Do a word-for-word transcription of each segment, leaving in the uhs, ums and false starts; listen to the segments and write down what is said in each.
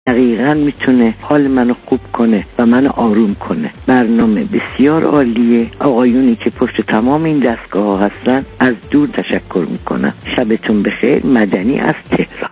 دقیقاً میتونه حال منو خوب کنه و منو آروم کنه. برنامه بسیار عالیه. آقایونی که پشت تمام این دستگاه ها هستن از دور تشکر میکنم. شبتون بخیر. مدنی از تهران.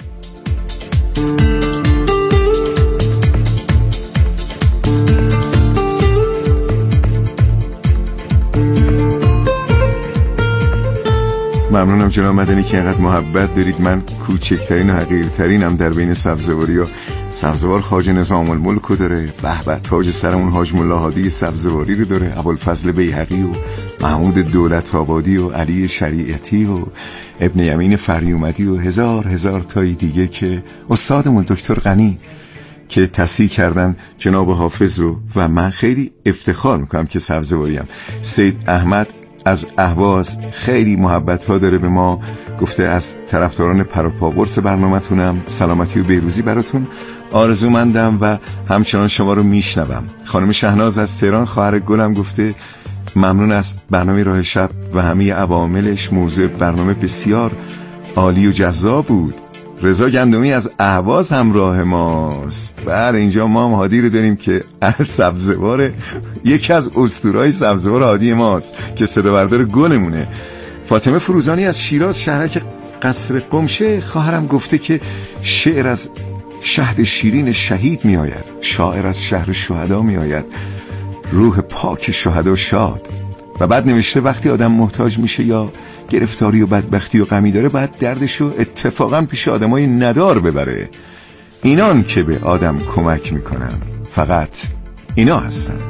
ممنونم جناب مدنی که اینقدر محبت دارید. من کوچکترین و حقیرترینم در بین سبزواری ها. سبزوار خواجه نظام الملک رو داره، به به تاج سرمون حاج ملا هادی سبزواری رو داره، ابوالفضل بیهقی و محمود دولت آبادی و علی شریعتی و ابن یمین فریومدی و هزار هزار تایی دیگه که استادمون دکتر غنی که تصحیح کردن جناب حافظ رو و من خیلی افتخار میکنم که سبزواریم. سید احمد از اهواز خیلی محبت ها داره به ما، گفته از طرفداران پروپا قرص برنامه‌تونم، سلامتی و بهروزی براتون آرزومندم و همچنان شما رو میشنوم. خانم شهناز از تهران خواهر گلم گفته ممنون از برنامه راه شب و همه عواملش، موضوع برنامه بسیار عالی و جذاب بود. رضا گندمی از اهواز همراه ماست. بله اینجا ما هم هادی رو داریم که سبزوار، یکی از اسطورهای سبزوار هادی ماست که صدا بردار گلمونه. فاطمه فروزانی از شیراز شهرک قصر قمشه خواهرم گفته که شعر از شهد شیرین شهید می آید، شاعر از شهر شهدا می آید، روح پاک شهدا شاد. و بعد نوشته وقتی آدم محتاج میشه یا گرفتاری و بدبختی و غمی داره باید دردشو اتفاقا پیش آدمای ندار ببره. اینان که به آدم کمک میکنن فقط اینا هستن.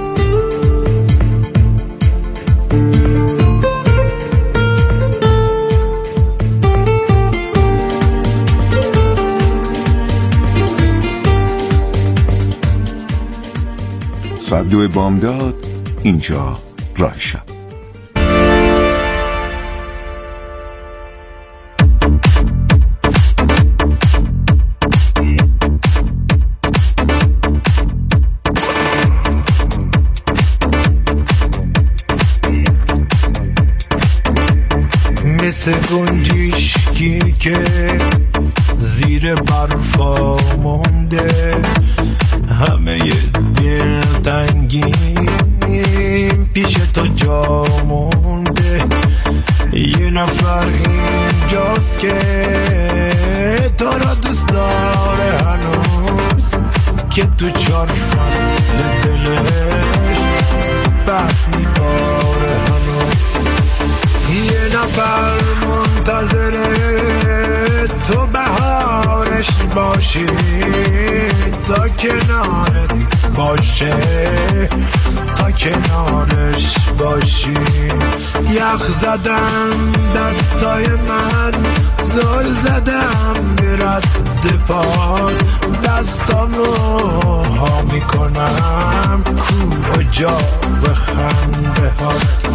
ساعت دو بامداد اینجا راه شب. مثل گنجشکی که زیر برفا مونده، همه دل تنگیم پیش تو جا مونده. یه نفر اینجاست که تو را دوست داره هنوز، که تو چار فصل دلش برف میباره هنوز. یه نفر منتظره تو بهارش باشی، تا کنارت باشه، تا کنارش باشی. یخ زدم دستای من، زل زدم برد پاد، دستامو ها میکنم کو جا به خنده ها.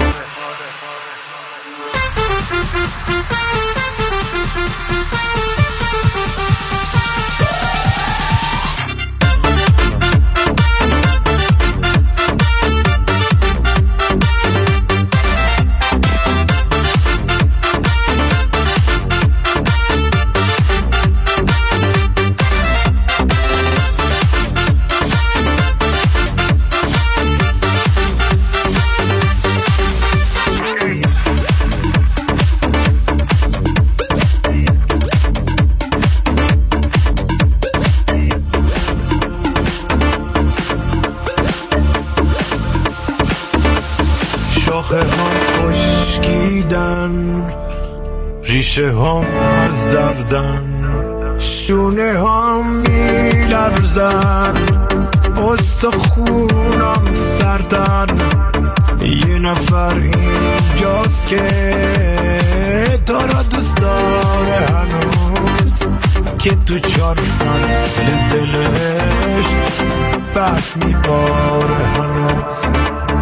شاخه هم خشکیدن، ریشه هم از دردن، شونه هم میلرزن، استخونم سردن. یه نفر اینجاست که تو را دوست داره هنوز، که تو چار فصل دلش برف میباره هنوز.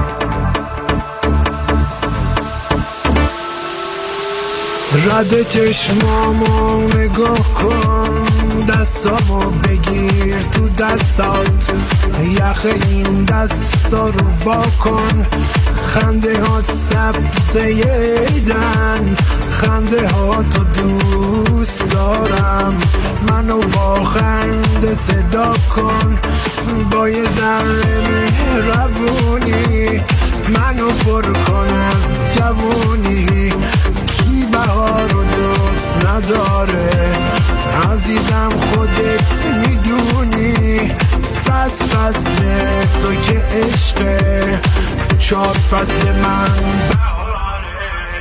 رد چشمامو نگاه کن، دستامو بگیر تو دستات، یخ این دستا رو وا کن، خنده ها سبزه ایدن، خنده ها تو دوست دارم. منو با خنده صدا کن، با یه ذره مهربونی منو پر کن از جوونی. کی بهار رو دوست نداره عزیزم خودت میدونی. فصل فصل تو که عشقه، چهار فصل من بهاره.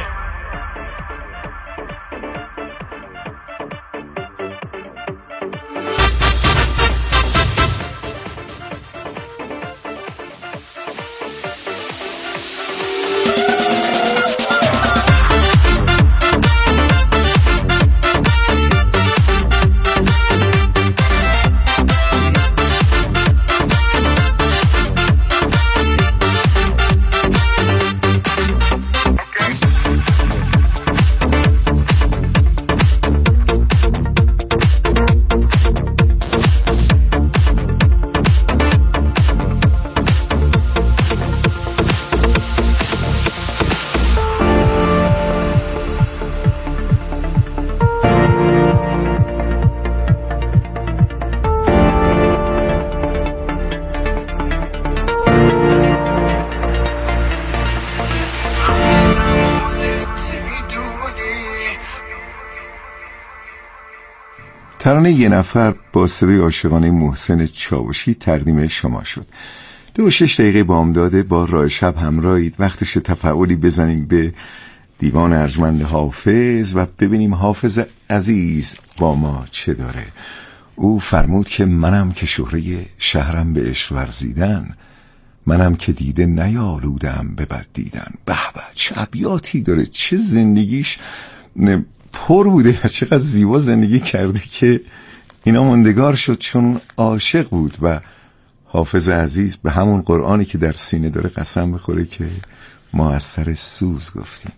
ترانه یه نفر با صدای عاشقانه محسن چاوشی تقدیم شما شد. دو و شش دقیقه بامداده با راه شب همراهید. وقتش تفاعلی بزنیم به دیوان ارجمند حافظ و ببینیم حافظ عزیز با ما چه داره. او فرمود که منم که شهره شهرم به عشق ورزیدن، منم که دیده نیالودم به بد دیدن. به به چه ابیاتی داره، چه زندگیش پر بوده و چقدر زیبا زندگی کرده که اینا ماندگار شد چون عاشق بود. و حافظ عزیز به همون قرآنی که در سینه داره قسم بخوره که ما از سر سوز گفتیم.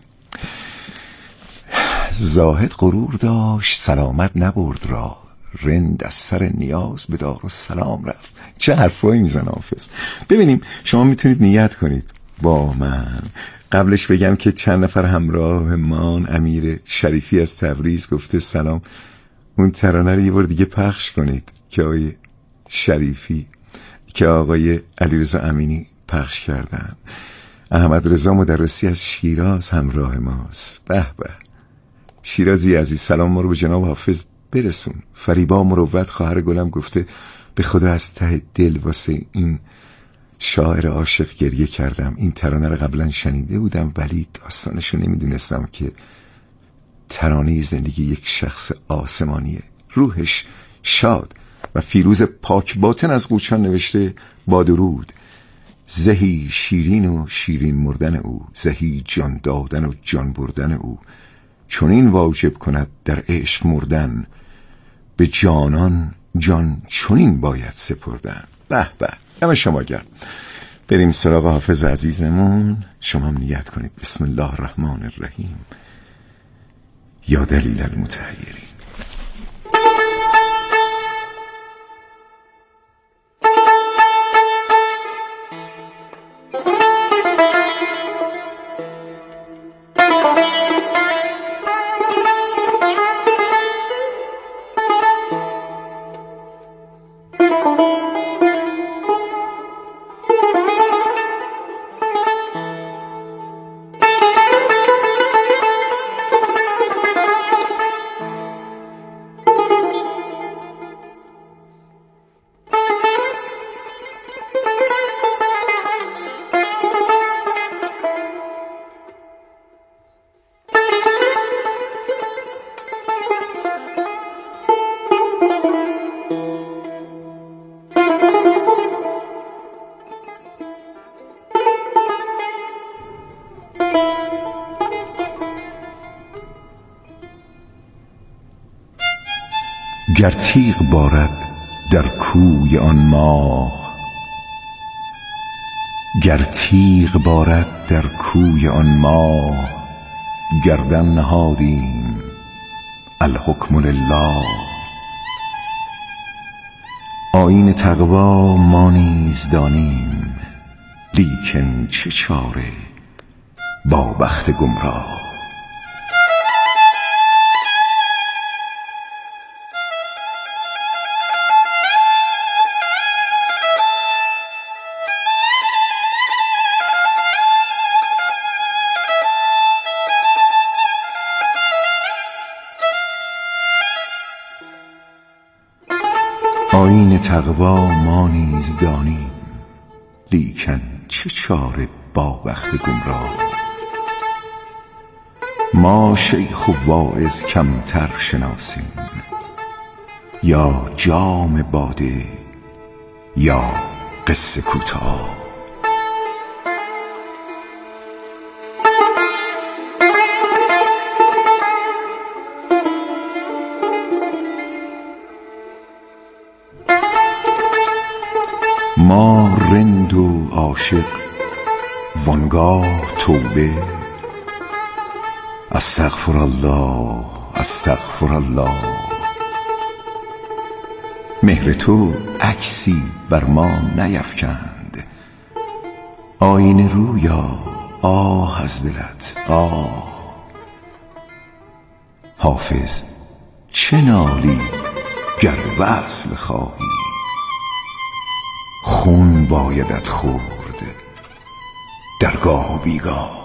زاهد غرور داشت سلامت نبرد را، رند از سر نیاز به دار و سلام رفت. چه حرفایی میزن حافظ. ببینیم شما میتونید نیت کنید با من. قبلش بگم که چند نفر همراه مان. امیر شریفی از تبریز گفته سلام. اون ترانه رو یه بار دیگه پخش کنید که آقای شریفی که آقای علیرضا امینی پخش کردن. احمد رضا مدرسی از شیراز همراه ماست. به به شیرازی عزیز سلام ما رو به جناب حافظ برسون. فریبا مروت خواهر گلم گفته به خدا از ته دل واسه این شاعر عاشق گریه کردم. این ترانه رو قبلا شنیده بودم ولی داستانشو نمیدونستم که ترانه زندگی یک شخص آسمانیه. روحش شاد. و فیروز پاک باطن از قوچان نوشته با درود. زهی شیرین و شیرین مردن او، زهی جان دادن و جان بردن او، چون این واجب کند در عشق مردن، به جانان جان چنین باید سپردن. به به دم شما گرم. بریم سراغ حافظ عزیزمون. شما هم نیت کنید. بسم الله الرحمن الرحیم. یا دلیل المتحیرین. گر تیغ بارد در کوی آن ماه، گر تیغ بارد در کوی آن ماه، گردن نهادیم الحکم لله. آیین تقوا ما نیز دانیم، لیکن چه چاره با بخت گمراه. آیین تقوا ما نیز دانیم، لیکن چه چاره با بخت گمراه. ما شیخ و واعظ کمتر شناسیم، یا جام باده یا قصه کوتاه. ما رند و عاشق وانگاه توبه، استغفر الله استغفر الله. مهر تو عکسی بر ما نیفکند، آینه رویا آه از دلت آه. حافظ چه نالی گر وصل خواهی، خون بایدت خورد درگاه و بیگاه.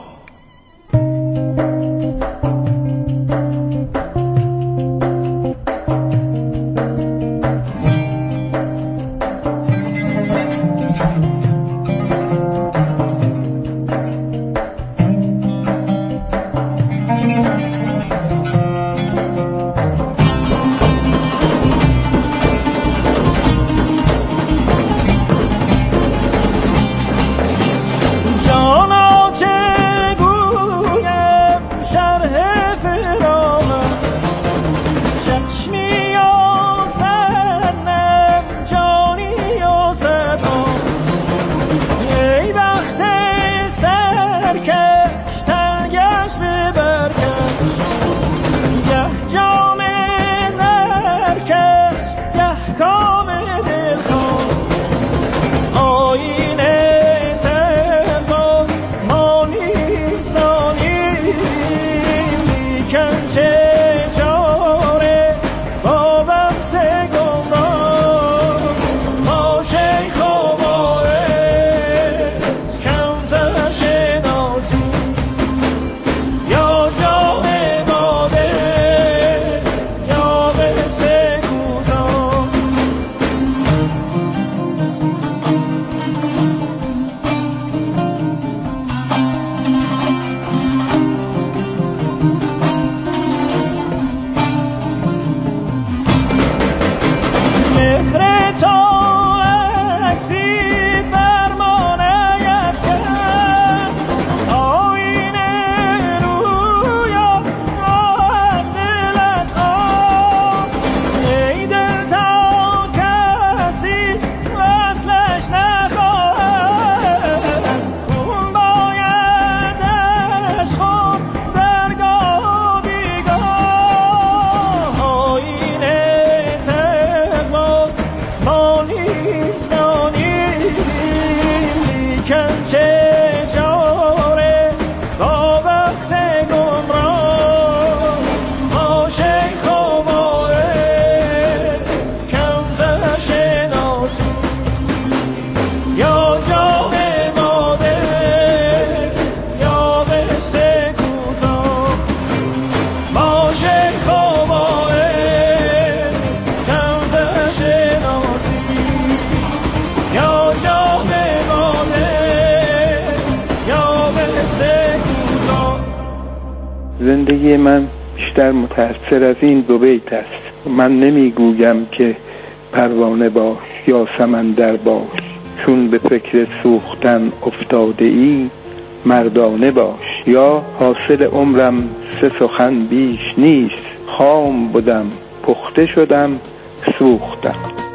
زندگی من بیشتر متأثر از این دو بیت است. من نمیگویم که پروانه باش یا سمندر باش، چون به فکر سوختن افتاده ای مردانه باش. یا حاصل عمرم سه سخن بیش نیست، خام بودم پخته شدم سوختم.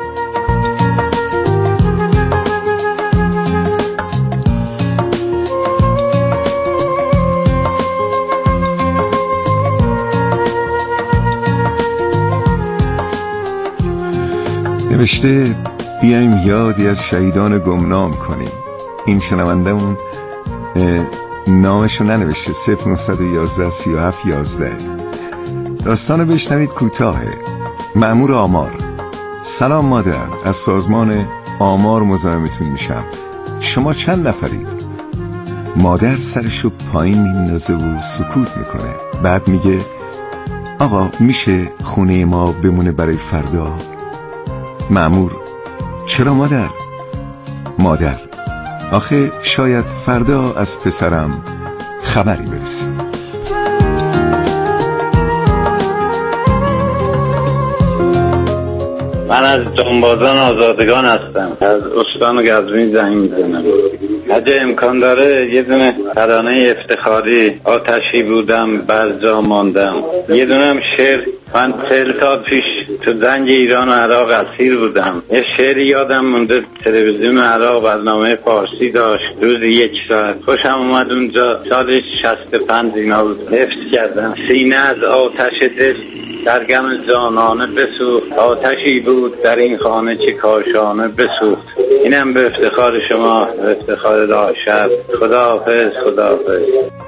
نوشته بیایم یادی از شهیدان گمنام کنیم. این شنوندمون نامشو ننوشته. صفر نهصد و یازده سی و هفت یازده. داستانو بشنوید، کوتاهه. مأمور آمار: سلام مادر، از سازمان آمار مزاحمتون میشم. شما چند نفرید؟ مادر سرشو پایین میندازه و سکوت میکنه. بعد میگه آقا میشه خونه ما بمونه برای فردا؟ مأمور: چرا مادر؟ مادر: آخه شاید فردا از پسرم خبری برسه. من از جانبازان آزادگان هستم، از استان قزوین زنگ میزنم. اگه امکان داره یه دونه ترانه افتخاری آتشی بودم بر جا ماندم. یه دونه هم شعر، من چهل سال پیش تو جنگ ایران و عراق اسیر بودم. یه شعری یادم مونده، تلویزیون عراق برنامه فارسی داشت روزی یک ساعت. خوشم اومد اونجا، سال شصت و پنج اینا بود. حفظ کردم. سینه از آتش دل در غم جانانه بسوخت، آتشی بود در این خانه که کاشانه بسوخت. اینم به افتخار شما، به افتخار داشب. خداحافظ. خداحافظ.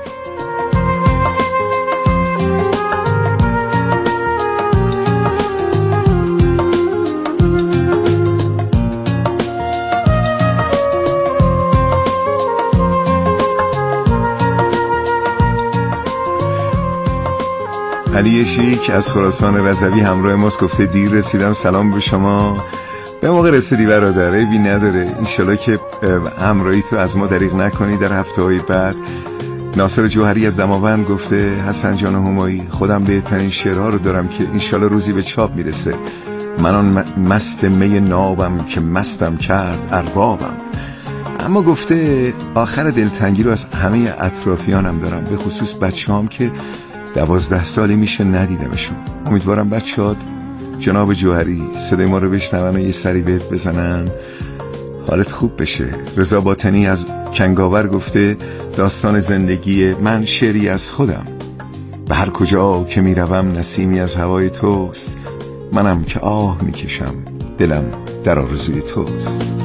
علی شیک از خراسان رضوی همراه ماست، گفته دیر رسیدم، سلام به شما. به موقع رسیدی برادر، عیبی نداره. انشالله که همراهی تو از ما دریغ نکنی در هفته های بعد. ناصر جوهری از دماوند گفته حسن جان همایی، خودم بهترین شعرها رو دارم که انشالله روزی به چاپ میرسه. من آن مست می نابم که مستم کرد اربابم. اما گفته آخر دلتنگی رو از همه اطرافیانم دارم، به خصوص بچه‌هام که دوازده سالی میشه ندیدمشون. امیدوارم بچه‌هات جناب جوهری صدای ما رو بشنون و یه سری بهت بزنن، حالت خوب بشه. رضا باطنی از کنگاور گفته داستان زندگی من شعری از خودم. به هر کجا که میروم نسیمی از هوای توست، منم که آه میکشم دلم در آرزوی توست.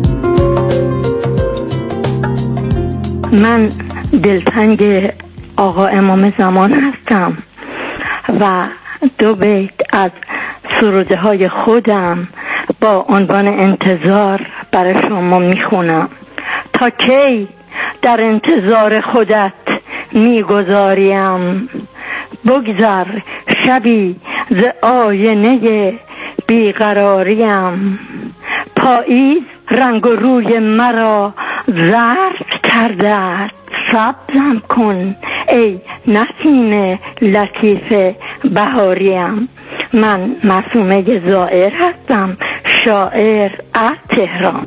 من دلتنگ آقا امام زمان هستم و دو بیت از سروده های خودم با عنوان انتظار برای شما میخونم. تا کی در انتظار خودت میگذاریم، بگذر شبی ز آینه بیقراریم. پاییز رنگ و روی مرا زرد کرده، سبزم کن ای نسیم لطیف بهاریم. من معصومه زائر هستم، شاعر از تهران.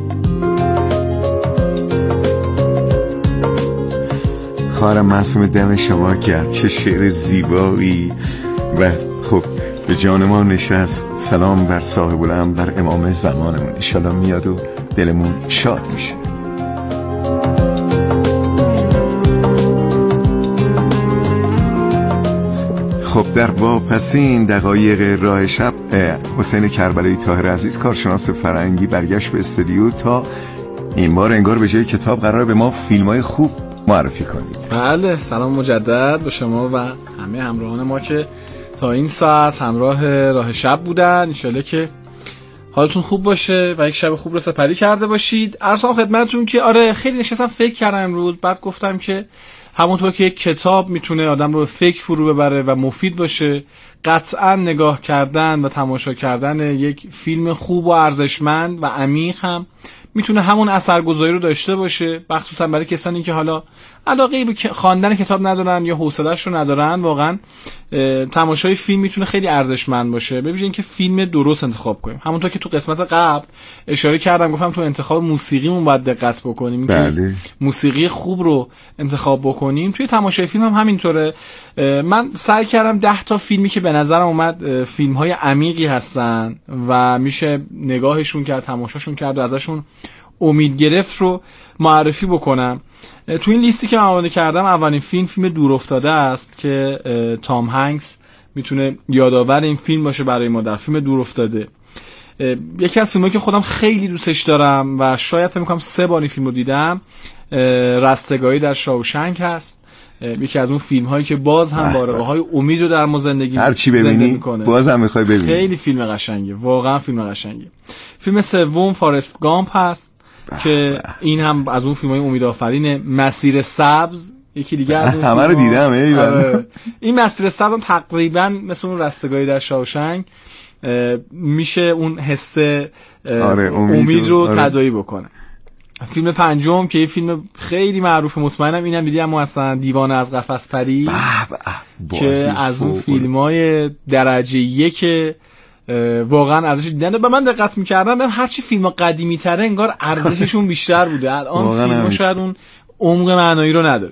خواهرم معصومه دم شما گرم، چه شعر زیبایی. و خب به جان ما نشست. سلام بر صاحب الامر، بر امام زمانمون، انشالله میاد و دلمون شاد میشه. خب در واپسین دقایق راه شب، حسین کربلایی طاهر عزیز کارشناس فرهنگی برگشت به استودیو تا این بار انگار به جای کتاب قرار به ما فیلم‌های خوب معرفی کنید. بله، سلام مجدد به شما و همه همراهان ما که تا این ساعت همراه راه شب بودن. انشالله که حالتون خوب باشه و یک شب خوب رو سپری کرده باشید. عرضم خدمتتون که آره خیلی نشستم فکر کردم امروز، بعد گفتم که همونطور که یک کتاب میتونه آدم رو به فکر فرو ببره و مفید باشه، قطعا نگاه کردن و تماشا کردن یک فیلم خوب و ارزشمند و عمیق هم میتونه همون اثرگذاری رو داشته باشه، مخصوصا برای کسانی که حالا علاقه به خواندن کتاب ندارن یا حوصله‌اش رو ندارن. واقعا تماشای فیلم میتونه خیلی ارزشمند باشه، ببینید اینکه فیلم درست انتخاب کنیم. همونطور که تو قسمت قبل اشاره کردم، گفتم تو انتخاب موسیقیمون باید دقت بکنیم. بله. موسیقی خوب رو انتخاب بکنیم. توی تماشای فیلم هم همینطوره. من سعی کردم ده تا فیلمی که به نظرم اومد فیلم‌های عمیقی هستن و میشه نگاهشون کرد، تماشاشون کرد و ازشون امید گرفت رو معرفی بکنم. تو این لیستی که من آماده کردم اولین فیلم فیلم دور افتاده است که تام هنگس میتونه یادآور این فیلم باشه برای ما در فیلم دور افتاده. یکی از فیلمایی که خودم خیلی دوستش دارم و شاید فکر می‌کنم سه بار این فیلم رو دیدم، رستگاری در شاوشنگ هست، یکی از اون فیلم هایی که باز هم بارقه های امید رو در ما زندگی هر چی ببینی باز هم میخوای ببینی. خیلی فیلم قشنگه، واقعا فیلم قشنگه. فیلم سوم فارست گامپ هست بح که بح. این هم از اون فیلم های امیدآفرینه. مسیر سبز یکی دیگه از اون همه رو دیدم. این مسیر سبز تقریبا مثل اون رستگاری در شاوشنگ میشه اون حس آره، امید, امید رو آره. تداعی بکنه. فیلم پنجم که یه فیلم خیلی معروف، مطمئنم اینم دیدی، اما اصلا دیوانه از قفس پری که از اون فیلم‌های درجه یک واقعا ارزش دیدن. به من دقت می‌کردم هرچی فیلم‌ها قدیمی‌تره انگار ارزششون بیشتر بوده، الان فیلم‌ها شاید اون عمق معنایی رو نداره.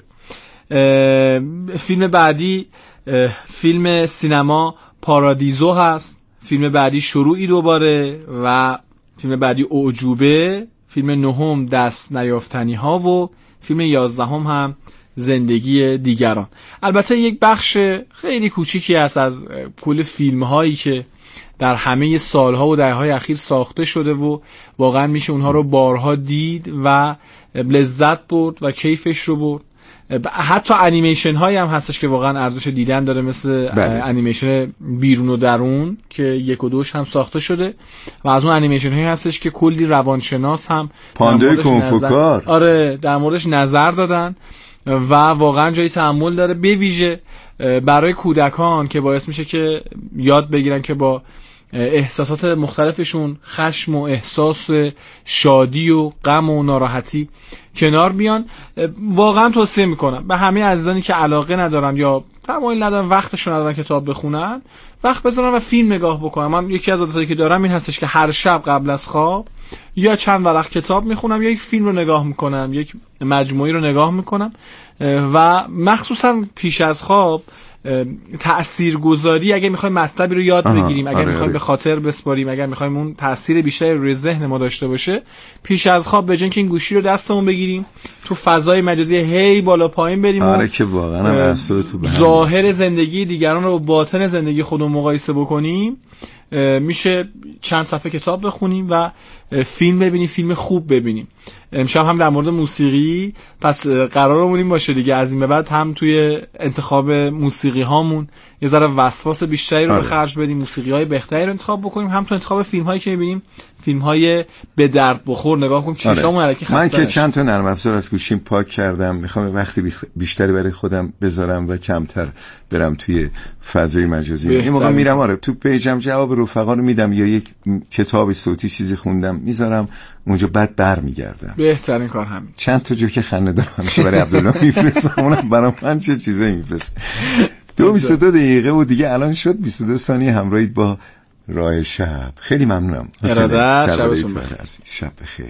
فیلم بعدی فیلم سینما پارادیزو هست، فیلم بعدی شروعی دوباره و فیلم بعدی اعجوبه، فیلم نهم دست نیافتنی ها و فیلم یازدهم هم زندگی دیگران. البته یک بخش خیلی کوچیکی است از کل فیلم هایی که در همه سالها و دهه‌های اخیر ساخته شده و واقعا میشه اونها رو بارها دید و لذت برد و کیفش رو برد. حتی انیمیشن هایی هم هستش که واقعا ارزش دیدن داره، مثل بله. انیمیشن بیرون و درون که یک و دوش هم ساخته شده و از اون انیمیشن هایی هستش که کلی روانشناس هم پاندای کنفوکار نظر... آره در موردش نظر دادن و واقعا جای تأمل داره، به ویژه برای کودکان که باعث میشه که یاد بگیرن که با احساسات مختلفشون، خشم و احساس شادی و غم و ناراحتی کنار بیان. واقعا توصیه میکنم به همه عزیزانی که علاقه ندارن یا تمایل ندارن، وقتشون ندارن کتاب بخونن، وقت بذارن و فیلم نگاه بکنن. من یکی از عادتایی که دارم این هستش که هر شب قبل از خواب یا چند ورق کتاب میخونم یا یک فیلم رو نگاه میکنم، یک مجموعی رو نگاه میکنم و مخصوصا پیش از خواب تاثیرگذاری، اگه میخوایم مطلبی رو یاد بگیریم، اگه آره میخوایم آره. به خاطر بسپاریم، اگه میخوایم اون تاثیر بیشتری روی ذهن ما داشته باشه، پیش از خواب به جای اینکه این گوشی رو دستمون بگیریم تو فضای مجازی هی بالا پایین بریم آره که واقعا اصلا تو ظاهر زندگی دیگران رو با باطن زندگی خودمون مقایسه بکنیم، میشه چند صفحه کتاب بخونیم و فیلم ببینیم، فیلم خوب ببینیم. امشب هم در مورد موسیقی، پس قرارمون این باشه دیگه از این به بعد هم توی انتخاب موسیقی هامون یه ذره وسواس بیشتری رو آره. به خرج بدیم، موسیقی های بهتری رو انتخاب بکنیم، هم تو انتخاب فیلم هایی که میبینیم فیلم های به درد بخور نگاه کنیم، چشامون آره. الکی خسته من که نشه. چند تا نرم افزار از گوشیم پاک کردم، میخوام وقتی بیشتری برای خودم بذارم و کمتر برم توی فضای مجازی. این موقع میرم آره تو پیجم جواب رفقا رو میدم یا یک کتاب صوتی چیزی خوندم میذارم اونجا، بعد برمیگردم. بهترین کار همین. چند تا جو که خنده دارم همیشه برای عبدالله میفرستم، اونم برای من چه چیزایی میفرست. دو بیست و دو دقیقه و دیگه الان شد بیست و دو ثانیه همراهید با راه شب. خیلی ممنونم. ارادت، شبتون بخیر. شب بخیر.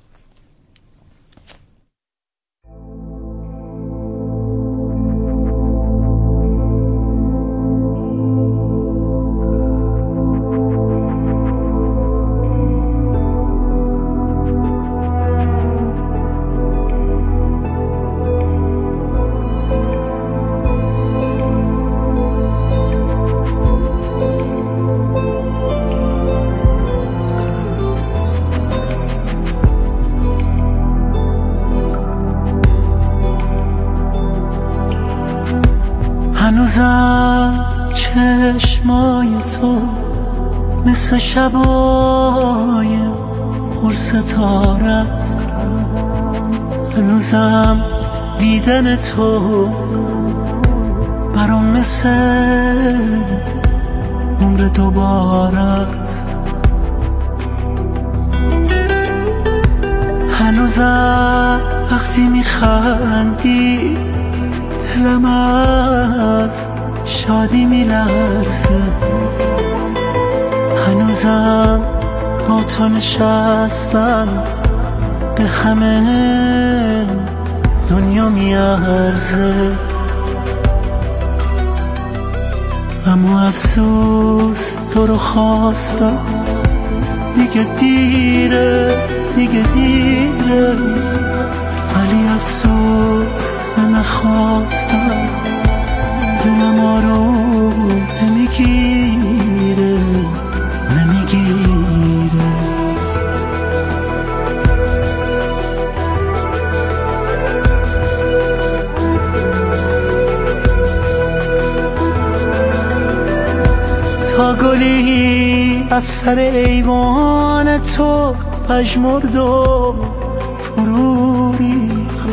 هنوزم چشمای تو مثل شبای پر ستاره است، هنوزم دیدن تو برام مثل عمر دوباره است، هنوزم وقتی میخندی دلم از شادی میلرزه، هنوزم با تو نشستن به همه دنیا میارزه، اما افسوس تو رو خواستم دیگه دیره، دیگه دیره، ولی افسوس نخواستم دلم آروم نمیگیره، نمیگیره. از سر ایوان تو پژمرد و فروری،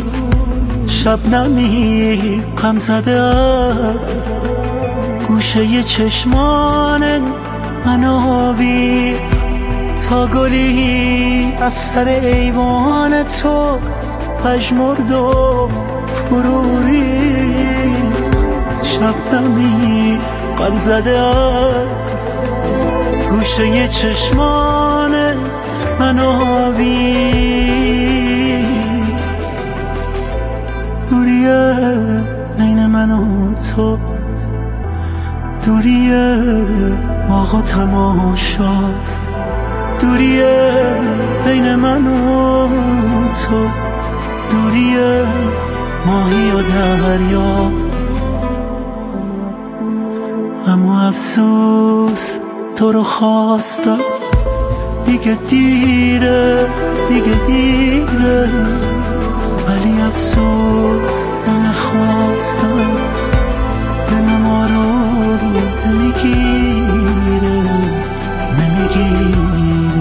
شبنمی غم زده از گوشه چشمان من آوی، تا گلی از سر ایوان تو پژمرد و فروری، شبنمی غم زده از گوشه چشمان من آوی. دوریه بین من و تو، دوریه باغ و تماشاست، دوریه بین من و تو، دوریه ماهی و دریاست. اما افسوس تو رو خواستم، دیگه دیره دیگه دیره، ولی افسوس نخواستم، دلم آروم نمیگیره نمیگیره.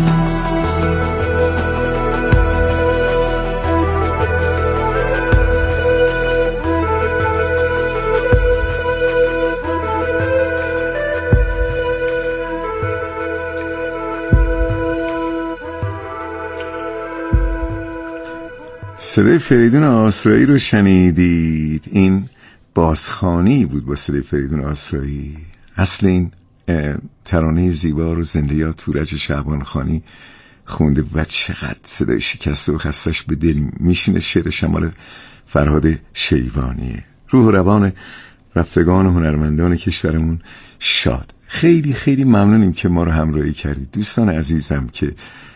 صدای فریدون آسرایی رو شنیدید. این بازخوانی بود با صدای فریدون آسرایی. اصل این ترانه زیبا رو زنده یاد تورج شعبانخانی خونده و چقدر صدای شکسته و خستش به دل میشینه. شعر شمال فرهاد شیوانیه. روح و روان رفتگان و هنرمندان کشورمون شاد. خیلی خیلی ممنونیم که ما رو همراهی کردید دوستان عزیزم که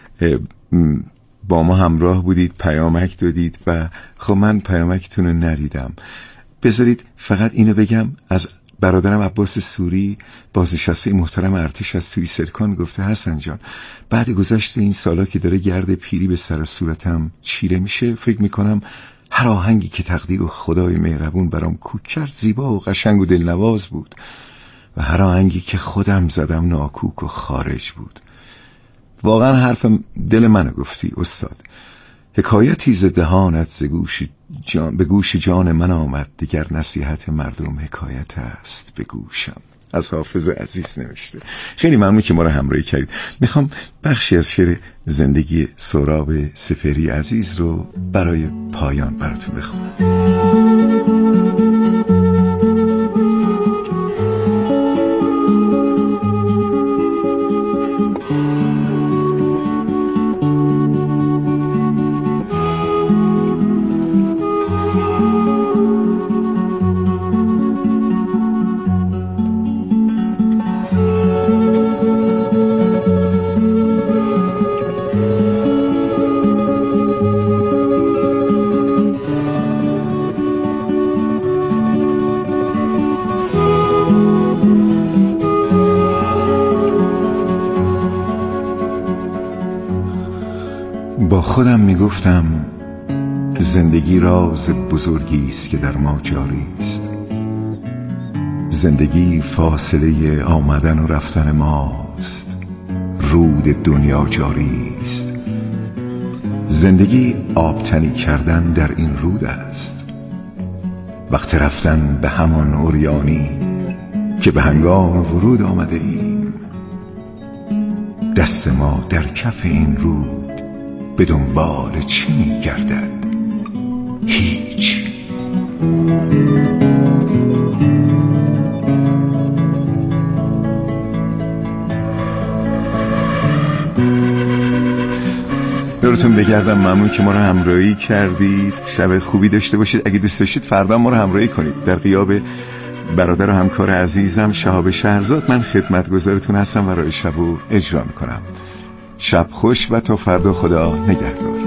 با ما همراه بودید، پیامک دادید و خب من پیامکتون رو ندیدم. بذارید فقط اینو بگم، از برادرم عباس سوری بازنشسته محترم ارتش از توی سرکان گفته حسن جان بعد گذشت این سالا که داره گرد پیری به سر صورتم چیره میشه، فکر میکنم هر آهنگی که تقدیر و خدای مهربون برام کوک کرد زیبا و قشنگ و دلنواز بود و هر آهنگی که خودم زدم ناکوک و خارج بود. واقعا حرف دل منو گفتی استاد. حکایتی ز دهانت ز گوش جان به گوش جان من آمد، دیگر نصیحت مردم حکایت است به گوشم. از حافظ عزیز نوشته. خیلی ممنون که ما رو همراهی کردید. میخوام بخشی از شعر زندگی سهراب سپهری عزیز رو برای پایان براتون بخونم. با خودم میگفتم زندگی راز بزرگی است که در ما جاری است. زندگی فاصله آمدن و رفتن ماست، رود دنیا جاری است. زندگی آبتنی کردن در این رود است، وقت رفتن به همان عریانی که به هنگام ورود آمده ایم. دست ما در کف این رود به دنبال چی می گردد؟ هیچ. دورتون بگردم. ممنون که ما رو همراهی کردید. شب خوبی داشته باشید. اگه دوست داشتید فردا ما رو همراهی کنید. در غیاب برادر و همکار عزیزم شهاب شهرزاد من خدمتگزارتون هستم و راه شب رو اجرا میکنم. شب خوش و تا فردا خدا نگهدار.